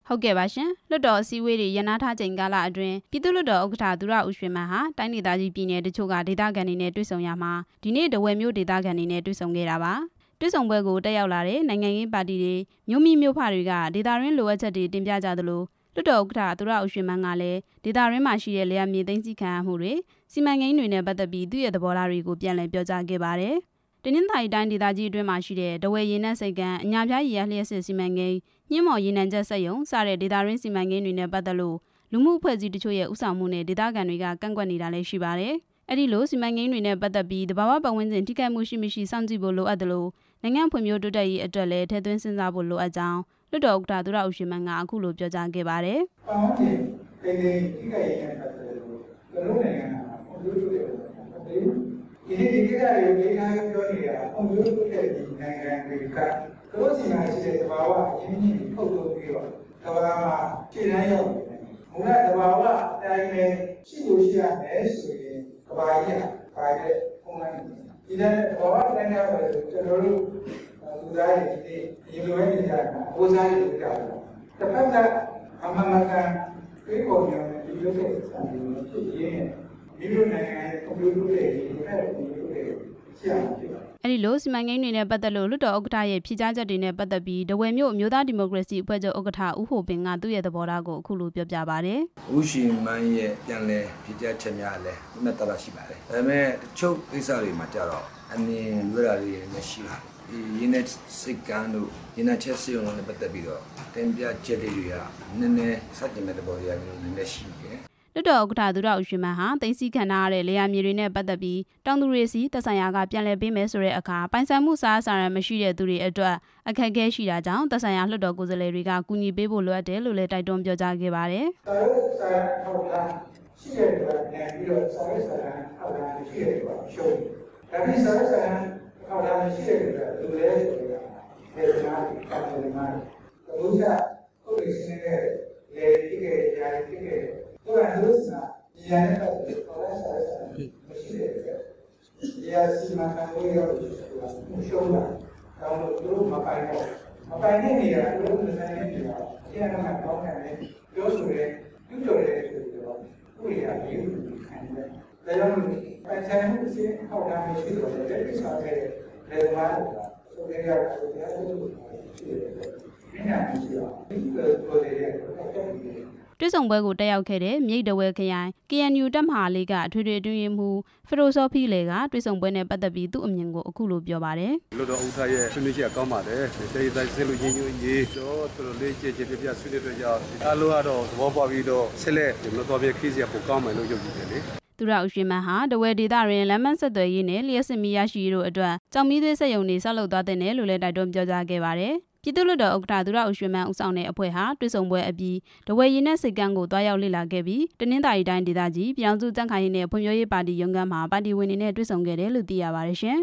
ဟုတ်ကဲ့ပါရှင်လွှတ်တော်အစည်းအဝေးတွေရန်နာထားချိန်ကာလအတွင်းပြည်သူ့လွှတ်တော်ဥက္ကဋ္ဌသူရဦးရွှေမန်းဟာတိုင်းဒေသကြီးပြည်နယ်တချို့ကဒေသခံတွေနဲ့တွေ့ဆုံရမှာဒီနေ့ထားဝယ်မြို့ဒေသခံတွေနဲ့တွေ့ဆုံခဲ့တာပါတွေ့ဆုံပွဲကိုတက်ရောက်လာတဲ့နိုင်ငံရေးပါတီတွေမြို့မိမြို့ဖတွေကဒေသရင်းလိုအပ်ချက်တွေတင်ပြကြသလိုလွှတ်တော်ဥက္ကဋ္ဌသူရဦးရွှေမန်းကလည်းဒေသရင်းမှာရှိတဲ့လျှက်မြေသိမ်းဆည်းခံရမှုတွေစီမံကိန်းတွေနဲ့ပတ်သက်ပြီးသူ့ရဲ့သဘောထားတွေကိုပြန်လည်ပြောကြားခဲ့ပါတယ်တနင်္သာရီတိုင်းဒေသကြီးအတွင်းမှာရှိတဲ့ထားဝယ်ရေနက်ဆိပ်ကမ်းအညာပြားရေအားလျှပ်စစ်စီမံကိန်းညှင်းမော်ရေနံချက်စက်ရုံစတဲ့ဒေသရင်းစီမံကိန်းတွေနဲ့ပတ်သက်လို့လူမှုအဖွဲ့အစည်းတချို့ရဲ့ဥဆောင်မှုနဲ့ဒေသခံတွေကကန့်ကွက်နေတာလည်းရှိပါတယ်။အဲ့ဒီလိုစီမံကိန်းတွေနဲ့ပတ်သက်ပြီးသဘာဝပတ်ဝန်းကျင်ထိခိုက်မှုရှိမရှိစောင့်ကြည့်ဖို့လိုအပ်တယ်လို့နိုင်ငံဖွံ့ဖြိုးတိုးတက်ရေးအတွက်လည်းထည့်သွင်းစဉ်းစားဖို့လိုအပ်ကြောင်းလွှတ်တော်ဥက္ကဋ္ဌသူရဦးရွှေမန်းကအခုလိုပြောကြားခဲ့ပါတယ်။ပတ်ဝန်းကျင်ထိခိုက်ရေးနဲ့ပတ်သက်လို့ကျွန်တော်နိုင်ငံကဖွံ့ဖြိုးတိုးတက်ဖို့ဒီကိစ္စတွေကိုဒေသပြောနေတာဖွံ့ဖြိုးတိုးတက်တဲ့နိုင်ငံတွေကသူတို့စီမံရှိတဲ့သဘာဝအရင်းကြီးထုတ်လုပ်ပြီးတော့ကမ္ဘာမှာခြေလှမ်းရောက်နေတယ်။ဘုရားသဘာဝအတိုင်းပဲရှိလို့ရှိရမယ်ဆိုရင်ကမ္ဘာကြီးကဘာလဲပုံမှန်ဒီတဲ့သဘာဝအတိုင်းကပဲကျွန်တော်တို့လူသားတွေဒီရေလွှဲနေကြတာအိုးစားတွေကြောက်တယ်။တစ်ဖက်ကအမှန်ကန်ပြေပေါ်နေတယ်ဒီလိုတဲ့စံတွေဖြစ်ရင်းဒီလိုနိုင်ငံရဲ့ကွန်ပျူတာတွေဒီဖက်ကွန်ပျူတာတွေရှင်းအောင်ဖြစ်တယ်အဲ့ဒီလိုစီမံကိန်းတွေနဲ့ပတ်သက်လို့လွှတ်တော်ဥက္ကဋ္ဌရဲ့ဖြေကြားချက်တွေနဲ့ပတ်သက်ပြီးထားဝယ်မြို့အမျိုးသားဒီမိုကရေစီအဖွဲ့ချုပ်ဥက္ကဋ္ဌဦးဟိုပင်ကသူ့ရဲ့သဘောထားကိုအခုလိုပြောပြပါတယ်။ဦးရှင်မန်းရဲ့ပြန်လည်ဖြေကြားချက်များလည်းအမှတ်တရရှိပါတယ်။ဒါပေမဲ့တချို့ကိစ္စတွေမှာကြတော့အမြင်လွဲတာတွေလည်းရှိပါတယ်။ဒီရင်းနဲ့စိတ်ကန်းတို့ရင်းနဲ့ချက်စီအောင်နဲ့ပတ်သက်ပြီးတော့တင်ပြချက်တွေကနည်းနည်းစတင်တဲ့သဘောတရားမျိုးနည်းနည်းရှိတယ်။လွှတ်တော်ဥက္ကဋ္ဌသူရဦးရွှေမန်းဟာသိမ်းဆည်းခံထားရတဲ့လေယာမြေတွေနဲ့ပတ်သက်ပြီးတောင်သူတွေစီသက်ဆိုင်ရာကပြန်လည်ပေးမယ်ဆိုတဲ့အခါပိုင်ဆိုင်မှုစားစာရန်မရှိတဲ့သူတွေအတွက်အခက်အခဲရှိတာကြောင့်သက်ဆိုင်ရာလွှတ်တော်ကိုယ်စားလှယ်တွေကကူညီပေးဖို့လိုအပ်တယ်လို့လည်းတိုက်တွန်းပြောကြားခဲ့ပါတယ်။စာရုပ်စာရန်ထောက်ထားရှိတဲ့အတွက်ပြန်ပြီးတော့စာရုပ်စာရန်ထောက်ထားရှိတဲ့အတွက်ရှုံးတယ်။ဒါပြီးစာရုပ်စာရန်ထောက်ထားရှိတဲ့အတွက်လူလဲဆိုတာဒေသနာပတ်သက်မှာဘုရားဥပဒေစနစ်ရဲ့လေတိကေရာတိကေဘုရားလို့ဆိုတာဒီရတဲ့ပတ်သက်ခေါ်ရစာရန်မရှိတဲ့အတွက်ဒီအစီမံခန့်ခွဲရလို့ဆိုတာရှုံးတာတောင်းလို့သူတို့မပိုင်တော့မပိုင်တဲ့နေရာသူတို့မဆိုင်တဲ့နေရာအကျဉ်းမှကောင်းတယ်ပြောဆိုရဲပြုလုပ်ရဲဆိုတော့ဥပဒေအရေးယူခံတယ်ဒါကြောင့်ပိုင်ဆိုင်မှုစီဟောက်တာမရှိတော့တယ်လက်ပြီးဆောင်ခဲ့တဲ့လေမားကဆိုကြရတာတရားသူတို့ရှိတယ်မင်းညာမရှိတော့ဒီလိုပြောတဲ့အခါကျတော့တွေ့ဆုံပွဲကိုတက်ရောက်ခဲ့တဲ့မြိတ်တဝဲခရိုင် KNU တပ်မဟာလေးကအထွေထွေအတွင်းရေးမှူးဖရိုဆိုဖီလေကတွေ့ဆုံပွဲနဲ့ပတ်သက်ပြီးသူ့အမြင်ကိုအခုလိုပြောပါတယ်။လွှတ်တော်ဥက္ကဋ္ဌရဲ့ဆွေးနွေးချက်ကောင်းပါတယ်။တိုင်းတိုင်းဆက်လို့ရင်းညွှန်းရေးတော့သူတို့လေးကြည်ပြဆွေးနွေးတော့ကြောင့်အားလုံးကတော့သဘောပေါက်ပြီးတော့ဆက်လက်မတော်ပြခီးစရာပိုကောင်းမယ်လို့ယုံကြည်တယ်လေ။သူရဦးရွှေမန်းဟာထားဝယ်ဒေသတွင်လမ်းမဆက်သွယ်ရေးနဲ့လျှက်စစ်မီးရရှိရေးတို့အတွက်ကြောင်မီးသွေးစက်ရုံတွေဆောက်လုပ်သွားတဲ့နယ်လို့လည်းတိုက်တွန်းပြောကြားခဲ့ပါတယ်။ပြည်သူ့လွှတ်တော်ဥက္ကဋ္ဌသူရဦးရွှေမန်းဦးဆောင်တဲ့အဖွဲ့ဟာတွေ့ဆုံပွဲအပြီးထားဝယ်ရေနက်ဆိပ်ကမ်းကိုတွားရောက်လေ့လာခဲ့ပြီးတနင်္သာရီတိုင်းဒေသကြီးပြည်ထောင်စုကြံ့ခိုင်ရေးနဲ့ဖွံ့ဖြိုးရေးပါတီရုံးခန်းမှာပါတီဝင်တွေနဲ့တွေ့ဆုံခဲ့တယ်လို့သိရပါတယ်ရှင်